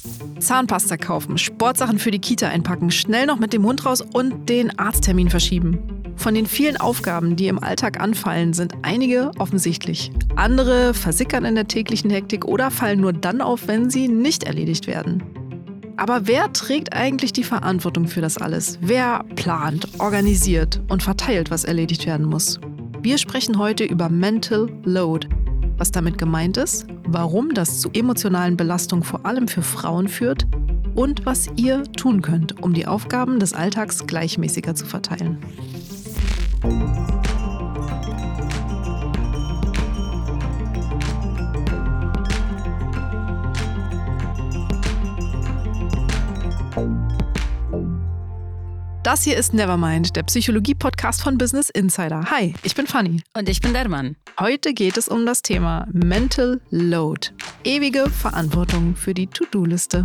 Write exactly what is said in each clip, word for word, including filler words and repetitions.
Zahnpasta kaufen, Sportsachen für die Kita einpacken, schnell noch mit dem Hund raus und den Arzttermin verschieben. Von den vielen Aufgaben, die im Alltag anfallen, sind einige offensichtlich. Andere versickern in der täglichen Hektik oder fallen nur dann auf, wenn sie nicht erledigt werden. Aber wer trägt eigentlich die Verantwortung für das alles? Wer plant, organisiert und verteilt, was erledigt werden muss? Wir sprechen heute über Mental Load. Was damit gemeint ist, warum das zu emotionalen Belastungen vor allem für Frauen führt und was ihr tun könnt, um die Aufgaben des Alltags gleichmäßiger zu verteilen. Das hier ist Nevermind, der Psychologie-Podcast von Business Insider. Hi, ich bin Fanny. Und ich bin Derman. Heute geht es um das Thema Mental Load. Ewige Verantwortung für die To-Do-Liste.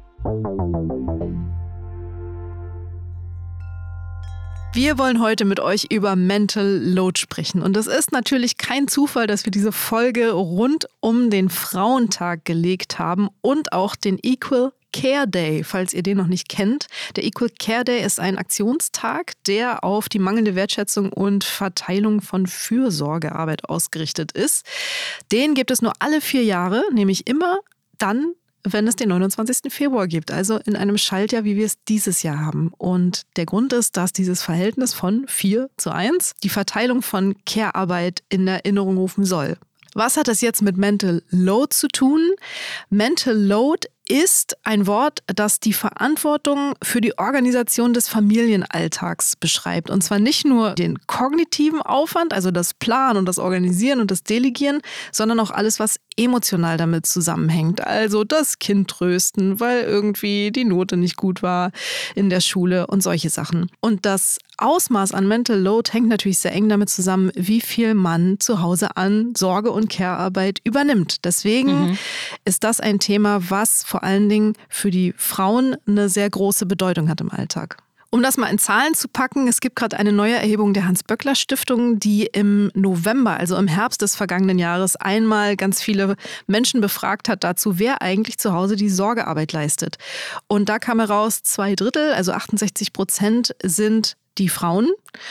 Wir wollen heute mit euch über Mental Load sprechen. Und es ist natürlich kein Zufall, dass wir diese Folge rund um den Frauentag gelegt haben und auch den Equal Care Day, falls ihr den noch nicht kennt. Der Equal Care Day ist ein Aktionstag, der auf die mangelnde Wertschätzung und Verteilung von Fürsorgearbeit ausgerichtet ist. Den gibt es nur alle vier Jahre, nämlich immer dann, wenn es den neunundzwanzigsten Februar gibt, also in einem Schaltjahr, wie wir es dieses Jahr haben. Und der Grund ist, dass dieses Verhältnis von vier zu eins die Verteilung von Care-Arbeit in Erinnerung rufen soll. Was hat das jetzt mit Mental Load zu tun? Mental Load ist ein Wort, das die Verantwortung für die Organisation des Familienalltags beschreibt. Und zwar nicht nur den kognitiven Aufwand, also das Planen und das Organisieren und das Delegieren, sondern auch alles, was emotional damit zusammenhängt. Also das Kind trösten, weil irgendwie die Note nicht gut war in der Schule und solche Sachen. Und das Ausmaß an Mental Load hängt natürlich sehr eng damit zusammen, wie viel man zu Hause an Sorge- und Care-Arbeit übernimmt. Deswegen mhm. ist das ein Thema, was vor allen Dingen für die Frauen eine sehr große Bedeutung hat im Alltag. Um das mal in Zahlen zu packen, es gibt gerade eine neue Erhebung der Hans-Böckler-Stiftung, die im November, also im Herbst des vergangenen Jahres, einmal ganz viele Menschen befragt hat dazu, wer eigentlich zu Hause die Sorgearbeit leistet. Und da kam heraus, zwei Drittel, also achtundsechzig Prozent sind die Frauen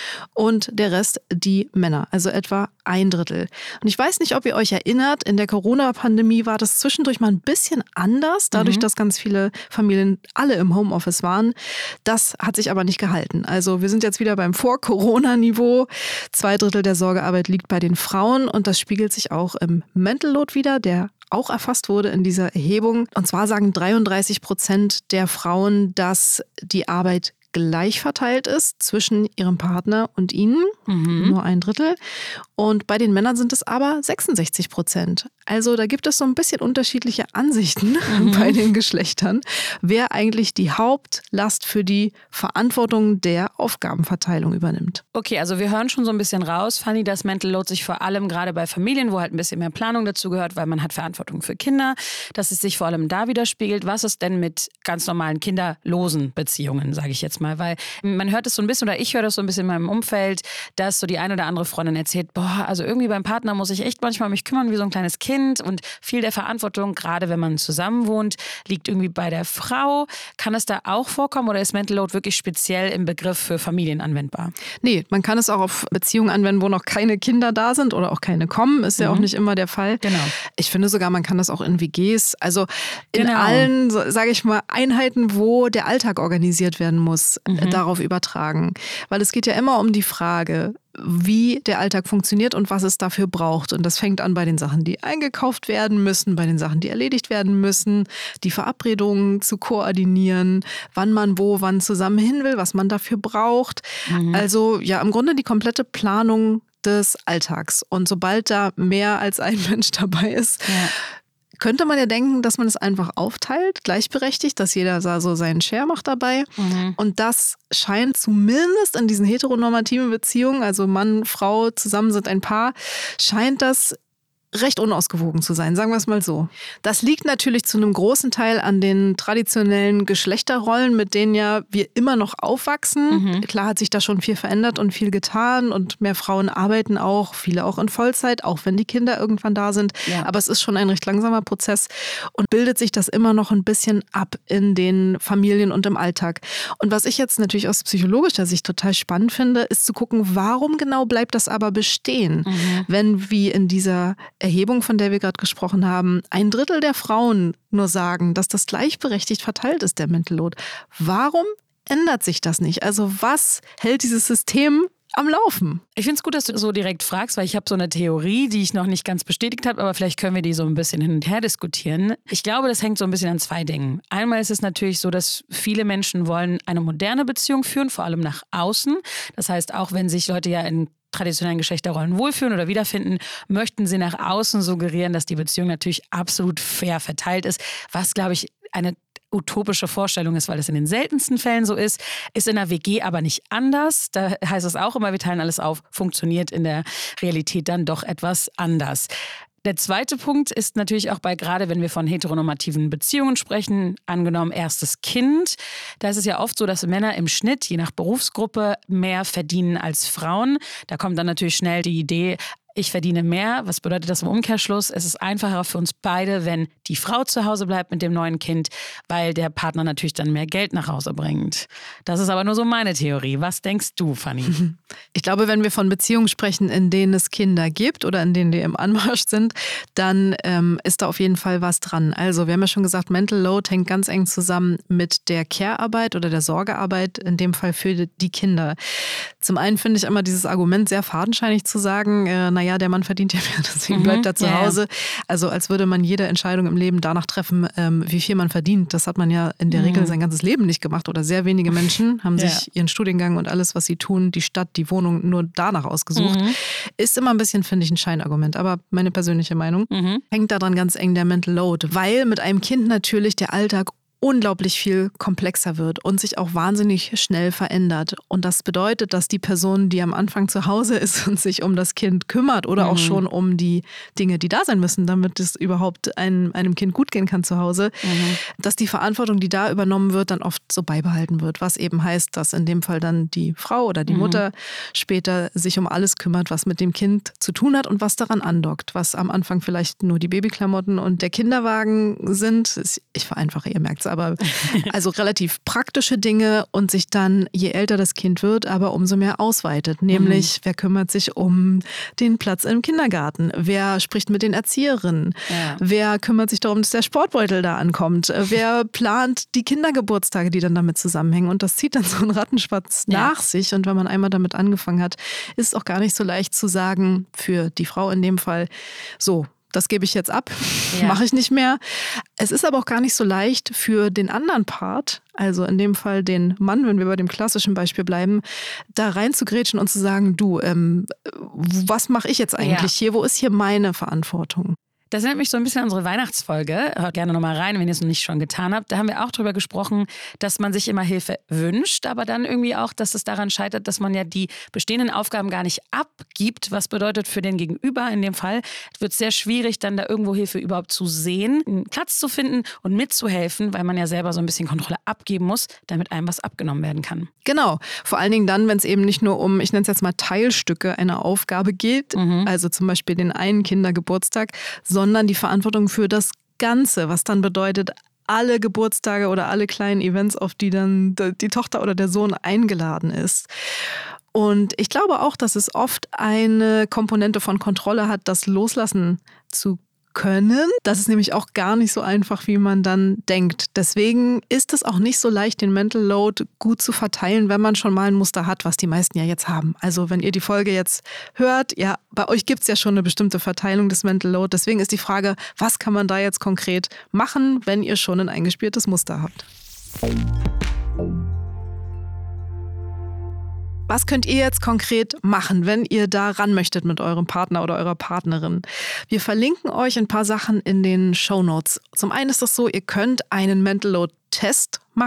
und der Rest die Männer, also etwa ein Drittel. Und ich weiß nicht, ob ihr euch erinnert, in der Corona-Pandemie war das zwischendurch mal ein bisschen anders, dadurch, mhm. dass ganz viele Familien alle im Homeoffice waren. Das hat sich aber nicht gehalten. Also wir sind jetzt wieder beim Vor-Corona-Niveau. Zwei Drittel der Sorgearbeit liegt bei den Frauen und das spiegelt sich auch im Mental Load wider, der auch erfasst wurde in dieser Erhebung. Und zwar sagen dreiunddreißig Prozent der Frauen, dass die Arbeit gleich verteilt ist zwischen ihrem Partner und ihnen, mhm. nur ein Drittel. Und bei den Männern sind es aber sechsundsechzig Prozent. Also da gibt es so ein bisschen unterschiedliche Ansichten mhm. bei den Geschlechtern, wer eigentlich die Hauptlast für die Verantwortung der Aufgabenverteilung übernimmt. Okay, also wir hören schon so ein bisschen raus, Fanny, dass Mental Load sich vor allem gerade bei Familien, wo halt ein bisschen mehr Planung dazu gehört, weil man hat Verantwortung für Kinder, dass es sich vor allem da widerspiegelt. Was ist denn mit ganz normalen kinderlosen Beziehungen, sage ich jetzt mal? Weil man hört es so ein bisschen, oder ich höre das so ein bisschen in meinem Umfeld, dass so die eine oder andere Freundin erzählt, boah, also irgendwie beim Partner muss ich echt manchmal mich kümmern wie so ein kleines Kind und viel der Verantwortung, gerade wenn man zusammen wohnt, liegt irgendwie bei der Frau. Kann es da auch vorkommen oder ist Mental Load wirklich speziell im Begriff für Familien anwendbar? Nee, man kann es auch auf Beziehungen anwenden, wo noch keine Kinder da sind oder auch keine kommen, ist ja mhm. auch nicht immer der Fall. Genau. Ich finde sogar, man kann das auch in W Gs, also in genau. allen, sage ich mal, Einheiten, wo der Alltag organisiert werden muss, mhm. darauf übertragen. Weil es geht ja immer um die Frage, wie der Alltag funktioniert und was es dafür braucht. Und das fängt an bei den Sachen, die eingekauft werden müssen, bei den Sachen, die erledigt werden müssen, die Verabredungen zu koordinieren, wann man wo, wann zusammen hin will, was man dafür braucht. Mhm. Also ja, im Grunde die komplette Planung des Alltags. Und sobald da mehr als ein Mensch dabei ist, ja. könnte man ja denken, dass man es einfach aufteilt, gleichberechtigt, dass jeder so seinen Share macht dabei. Mhm. Und das scheint zumindest in diesen heteronormativen Beziehungen, also Mann, Frau, zusammen sind ein Paar, scheint das recht unausgewogen zu sein, sagen wir es mal so. Das liegt natürlich zu einem großen Teil an den traditionellen Geschlechterrollen, mit denen ja wir immer noch aufwachsen. Mhm. Klar hat sich da schon viel verändert und viel getan und mehr Frauen arbeiten auch, viele auch in Vollzeit, auch wenn die Kinder irgendwann da sind. Ja. Aber es ist schon ein recht langsamer Prozess und bildet sich das immer noch ein bisschen ab in den Familien und im Alltag. Und was ich jetzt natürlich aus psychologischer Sicht total spannend finde, ist zu gucken, warum genau bleibt das aber bestehen, mhm. wenn wie in dieser Erhebung, von der wir gerade gesprochen haben, ein Drittel der Frauen nur sagen, dass das gleichberechtigt verteilt ist, der Mental Load. Warum ändert sich das nicht? Also was hält dieses System am Laufen? Ich finde es gut, dass du so direkt fragst, weil ich habe so eine Theorie, die ich noch nicht ganz bestätigt habe, aber vielleicht können wir die so ein bisschen hin und her diskutieren. Ich glaube, das hängt so ein bisschen an zwei Dingen. Einmal ist es natürlich so, dass viele Menschen wollen eine moderne Beziehung führen, vor allem nach außen. Das heißt, auch wenn sich Leute ja in traditionellen Geschlechterrollen wohlfühlen oder wiederfinden, möchten sie nach außen suggerieren, dass die Beziehung natürlich absolut fair verteilt ist, was, glaube ich, eine utopische Vorstellung ist, weil es in den seltensten Fällen so ist, ist in der W G aber nicht anders. Da heißt es auch immer, wir teilen alles auf, funktioniert in der Realität dann doch etwas anders. Der zweite Punkt ist natürlich auch bei, gerade wenn wir von heteronormativen Beziehungen sprechen, angenommen erstes Kind, da ist es ja oft so, dass Männer im Schnitt, je nach Berufsgruppe, mehr verdienen als Frauen. Da kommt dann natürlich schnell die Idee, ich verdiene mehr. Was bedeutet das im Umkehrschluss? Es ist einfacher für uns beide, wenn die Frau zu Hause bleibt mit dem neuen Kind, weil der Partner natürlich dann mehr Geld nach Hause bringt. Das ist aber nur so meine Theorie. Was denkst du, Fanny? Ich glaube, wenn wir von Beziehungen sprechen, in denen es Kinder gibt oder in denen die im Anmarsch sind, dann ähm, ist da auf jeden Fall was dran. Also wir haben ja schon gesagt, Mental Load hängt ganz eng zusammen mit der Care-Arbeit oder der Sorgearbeit, in dem Fall für die Kinder. Zum einen finde ich immer dieses Argument sehr fadenscheinig zu sagen, äh, naja, der Mann verdient ja mehr, deswegen bleibt er zu ja, Hause. Ja. Also als würde man jede Entscheidung im Leben danach treffen, ähm, wie viel man verdient. Das hat man ja in der mhm. Regel sein ganzes Leben nicht gemacht oder sehr wenige Menschen haben ja. sich ihren Studiengang und alles, was sie tun, die Stadt, die Wohnung nur danach ausgesucht. Mhm. Ist immer ein bisschen, finde ich, ein Scheinargument, aber meine persönliche Meinung. Mhm. Hängt daran ganz eng der Mental Load, weil mit einem Kind natürlich der Alltag unglaublich viel komplexer wird und sich auch wahnsinnig schnell verändert. Und das bedeutet, dass die Person, die am Anfang zu Hause ist und sich um das Kind kümmert oder mhm. auch schon um die Dinge, die da sein müssen, damit es überhaupt einem, einem Kind gut gehen kann zu Hause, mhm. dass die Verantwortung, die da übernommen wird, dann oft so beibehalten wird. Was eben heißt, dass in dem Fall dann die Frau oder die mhm. Mutter später sich um alles kümmert, was mit dem Kind zu tun hat und was daran andockt. Was am Anfang vielleicht nur die Babyklamotten und der Kinderwagen sind. Ich vereinfache, ihr merkt es, aber also relativ praktische Dinge und sich dann, je älter das Kind wird, aber umso mehr ausweitet. Nämlich, mhm. wer kümmert sich um den Platz im Kindergarten? Wer spricht mit den Erzieherinnen? Ja. Wer kümmert sich darum, dass der Sportbeutel da ankommt? Wer plant die Kindergeburtstage, die dann damit zusammenhängen? Und das zieht dann so einen Rattenschwanz ja. nach sich. Und wenn man einmal damit angefangen hat, ist es auch gar nicht so leicht zu sagen, für die Frau in dem Fall, so, das gebe ich jetzt ab, ja. mache ich nicht mehr. Es ist aber auch gar nicht so leicht für den anderen Part, also in dem Fall den Mann, wenn wir bei dem klassischen Beispiel bleiben, da reinzugrätschen und zu sagen, du, ähm, was mache ich jetzt eigentlich ja. hier? Wo ist hier meine Verantwortung? Das erinnert mich so ein bisschen an unsere Weihnachtsfolge. Hört gerne nochmal rein, wenn ihr es noch nicht schon getan habt. Da haben wir auch drüber gesprochen, dass man sich immer Hilfe wünscht, aber dann irgendwie auch, dass es daran scheitert, dass man ja die bestehenden Aufgaben gar nicht abgibt. Was bedeutet für den Gegenüber in dem Fall, wird es sehr schwierig, dann da irgendwo Hilfe überhaupt zu sehen, einen Platz zu finden und mitzuhelfen, weil man ja selber so ein bisschen Kontrolle abgeben muss, damit einem was abgenommen werden kann. Genau. Vor allen Dingen dann, wenn es eben nicht nur um, ich nenne es jetzt mal Teilstücke einer Aufgabe geht, mhm. also zum Beispiel den einen Kindergeburtstag, sondern die Verantwortung für das Ganze, was dann bedeutet, alle Geburtstage oder alle kleinen Events, auf die dann die Tochter oder der Sohn eingeladen ist. Und ich glaube auch, dass es oft eine Komponente von Kontrolle hat, das loslassen zu können. Das ist nämlich auch gar nicht so einfach, wie man dann denkt. Deswegen ist es auch nicht so leicht, den Mental Load gut zu verteilen, wenn man schon mal ein Muster hat, was die meisten ja jetzt haben. Also wenn ihr die Folge jetzt hört, ja, bei euch gibt es ja schon eine bestimmte Verteilung des Mental Load. Deswegen ist die Frage, was kann man da jetzt konkret machen, wenn ihr schon ein eingespieltes Muster habt? Was könnt ihr jetzt konkret machen, wenn ihr da ran möchtet mit eurem Partner oder eurer Partnerin? Wir verlinken euch ein paar Sachen in den Shownotes. Zum einen ist das so, ihr könnt einen Mental Load Test machen,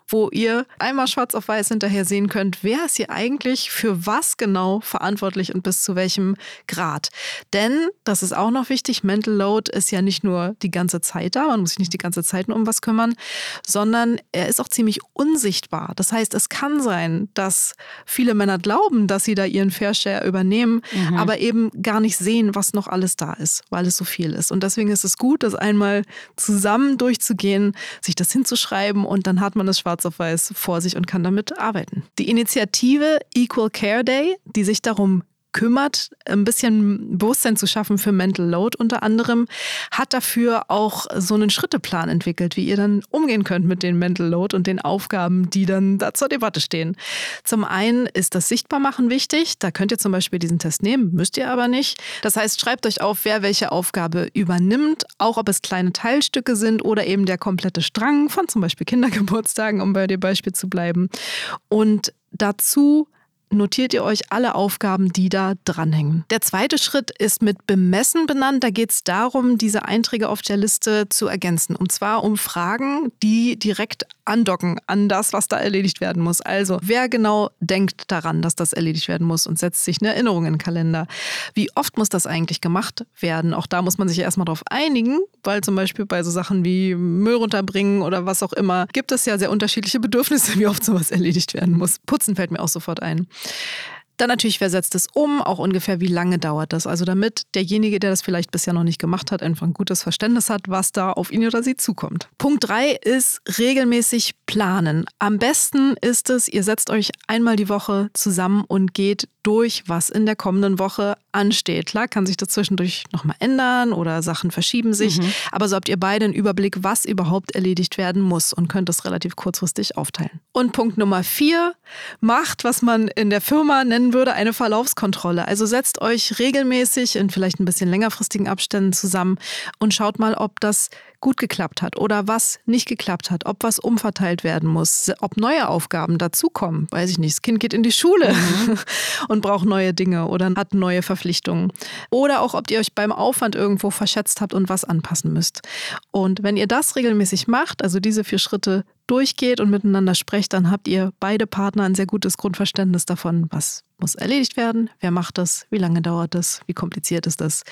wo ihr einmal schwarz auf weiß hinterher sehen könnt, wer ist hier eigentlich für was genau verantwortlich und bis zu welchem Grad. Denn, das ist auch noch wichtig, Mental Load ist ja nicht nur die ganze Zeit da, man muss sich nicht die ganze Zeit nur um was kümmern, sondern er ist auch ziemlich unsichtbar. Das heißt, es kann sein, dass viele Männer glauben, dass sie da ihren Fair Share übernehmen, mhm. aber eben gar nicht sehen, was noch alles da ist, weil es so viel ist. Und deswegen ist es gut, das einmal zusammen durchzugehen, sich das hinzuschreiben und dann hat man das schwarz auf weiß vor sich und kann damit arbeiten. Die Initiative Equal Care Day, die sich darum kümmert, ein bisschen Bewusstsein zu schaffen für Mental Load unter anderem, hat dafür auch so einen Schritteplan entwickelt, wie ihr dann umgehen könnt mit den Mental Load und den Aufgaben, die dann da zur Debatte stehen. Zum einen ist das Sichtbarmachen wichtig. Da könnt ihr zum Beispiel diesen Test nehmen, müsst ihr aber nicht. Das heißt, schreibt euch auf, wer welche Aufgabe übernimmt, auch ob es kleine Teilstücke sind oder eben der komplette Strang von zum Beispiel Kindergeburtstagen, um bei dem Beispiel zu bleiben. Und dazu notiert ihr euch alle Aufgaben, die da dranhängen. Der zweite Schritt ist mit Bemessen benannt. Da geht es darum, diese Einträge auf der Liste zu ergänzen. Und zwar um Fragen, die direkt andocken an das, was da erledigt werden muss. Also, wer genau denkt daran, dass das erledigt werden muss und setzt sich eine Erinnerung in den Kalender? Wie oft muss das eigentlich gemacht werden? Auch da muss man sich ja erstmal drauf einigen, weil zum Beispiel bei so Sachen wie Müll runterbringen oder was auch immer, gibt es ja sehr unterschiedliche Bedürfnisse, wie oft sowas erledigt werden muss. Putzen fällt mir auch sofort ein. Dann natürlich, wer setzt es um, auch ungefähr wie lange dauert das. Also damit derjenige, der das vielleicht bisher noch nicht gemacht hat, einfach ein gutes Verständnis hat, was da auf ihn oder sie zukommt. Punkt drei ist regelmäßig planen. Am besten ist es, ihr setzt euch einmal die Woche zusammen und geht durch, was in der kommenden Woche ansteht. Klar kann sich das zwischendurch nochmal ändern oder Sachen verschieben sich, mhm. aber so habt ihr beide einen Überblick, was überhaupt erledigt werden muss und könnt das relativ kurzfristig aufteilen. Und Punkt Nummer vier, macht, was man in der Firma nennen würde, eine Verlaufskontrolle. Also setzt euch regelmäßig in vielleicht ein bisschen längerfristigen Abständen zusammen und schaut mal, ob das gut geklappt hat oder was nicht geklappt hat, ob was umverteilt werden muss, ob neue Aufgaben dazukommen. Weiß ich nicht, das Kind geht in die Schule mhm. und braucht neue Dinge oder hat neue Verpflichtungen. Oder auch, ob ihr euch beim Aufwand irgendwo verschätzt habt und was anpassen müsst. Und wenn ihr das regelmäßig macht, also diese vier Schritte durchgeht und miteinander sprecht, dann habt ihr beide Partner ein sehr gutes Grundverständnis davon, was muss erledigt werden, wer macht das, wie lange dauert das, wie kompliziert ist das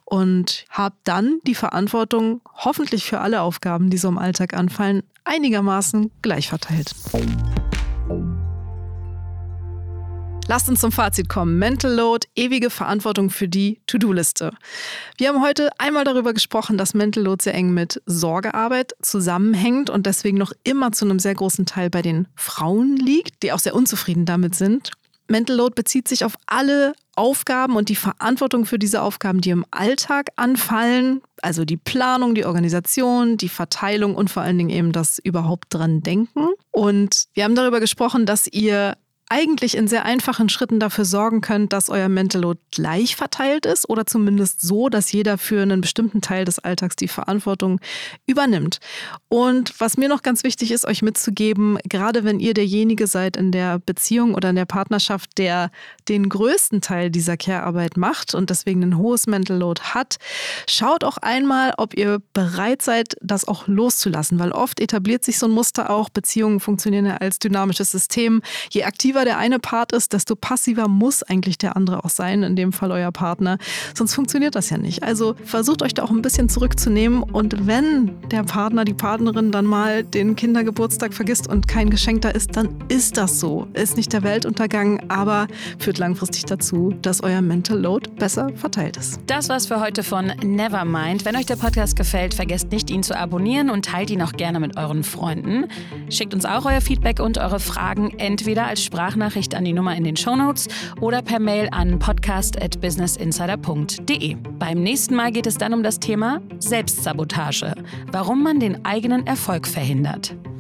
und habt dann die Verantwortung, hoffentlich für alle Aufgaben, die so im Alltag anfallen, einigermaßen gleich verteilt. Lasst uns zum Fazit kommen. Mental Load, ewige Verantwortung für die To-Do-Liste. Wir haben heute einmal darüber gesprochen, dass Mental Load sehr eng mit Sorgearbeit zusammenhängt und deswegen noch immer zu einem sehr großen Teil bei den Frauen liegt, die auch sehr unzufrieden damit sind. Mental Load bezieht sich auf alle Aufgaben und die Verantwortung für diese Aufgaben, die im Alltag anfallen. Also die Planung, die Organisation, die Verteilung und vor allen Dingen eben das überhaupt dran denken. Und wir haben darüber gesprochen, dass ihr eigentlich in sehr einfachen Schritten dafür sorgen könnt, dass euer Mental Load gleich verteilt ist oder zumindest so, dass jeder für einen bestimmten Teil des Alltags die Verantwortung übernimmt. Und was mir noch ganz wichtig ist, euch mitzugeben, gerade wenn ihr derjenige seid in der Beziehung oder in der Partnerschaft, der den größten Teil dieser Care-Arbeit macht und deswegen ein hohes Mental Load hat, schaut auch einmal, ob ihr bereit seid, das auch loszulassen, weil oft etabliert sich so ein Muster auch, Beziehungen funktionieren ja als dynamisches System. Je aktiver der eine Part ist, desto passiver muss eigentlich der andere auch sein, in dem Fall euer Partner. Sonst funktioniert das ja nicht. Also versucht euch da auch ein bisschen zurückzunehmen und wenn der Partner, die Partnerin dann mal den Kindergeburtstag vergisst und kein Geschenk da ist, dann ist das so. Ist nicht der Weltuntergang, aber führt langfristig dazu, dass euer Mental Load besser verteilt ist. Das war's für heute von Nevermind. Wenn euch der Podcast gefällt, vergesst nicht, ihn zu abonnieren und teilt ihn auch gerne mit euren Freunden. Schickt uns auch euer Feedback und eure Fragen entweder als Sprachnachricht Sprachnachricht an die Nummer in den Shownotes oder per Mail an podcast at businessinsider punkt de. Beim nächsten Mal geht es dann um das Thema Selbstsabotage, warum man den eigenen Erfolg verhindert.